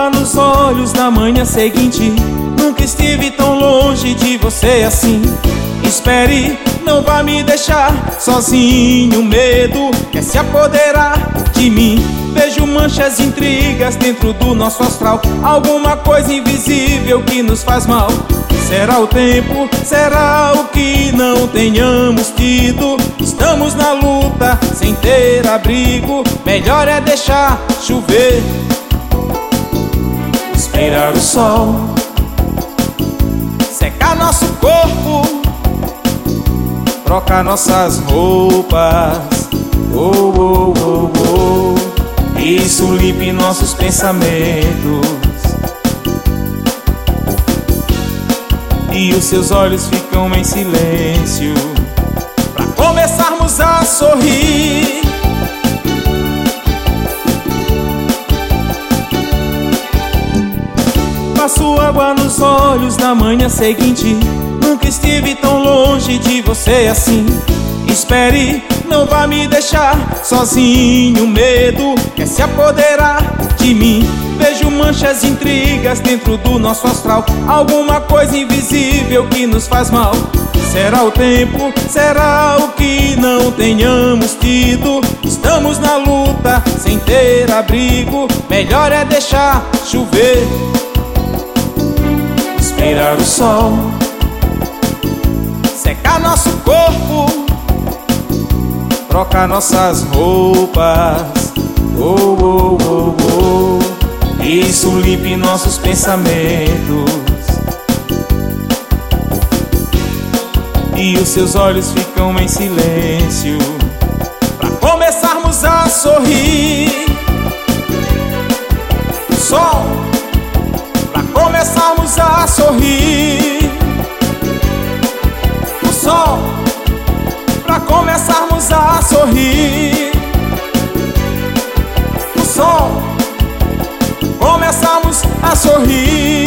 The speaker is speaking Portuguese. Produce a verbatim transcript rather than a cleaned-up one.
água nos olhos na manhã seguinte. Nunca estive tão longe de você assim. Espere, não vá me deixar sozinho. Medo quer se apoderar de mim. Vejo manchas, intrigas dentro do nosso astral. Alguma coisa invisível que nos faz mal. Será o tempo? Será o que não tenhamos tido? Estamos na luta sem ter abrigo. Melhor é deixar chover, esperar o sol secar nosso corpo, trocar nossas roupas. Oh, oh, oh, oh. Isso limpe nossos pensamentos e os seus olhos ficam em silêncio pra começarmos a sorrir. Passo água nos olhos na manhã seguinte. Nunca estive tão longe de você assim. Espere, não vá me deixar sozinho. Medo quer se apoderar de mim. Vejo manchas, intrigas dentro do nosso astral. Alguma coisa invisível que nos faz mal. Será o tempo? Será o que não tenhamos tido? Estamos na luta sem ter abrigo. Melhor é deixar chover, esperar o sol secar nosso corpo, trocar nossas roupas. Oh, oh, oh, oh. Isso limpe nossos pensamentos e os seus olhos ficam em silêncio pra começarmos a sorrir. Sol, pra começarmos a sorrir. O sol, pra começarmos a sorrir. O sol, começamos a sorrir.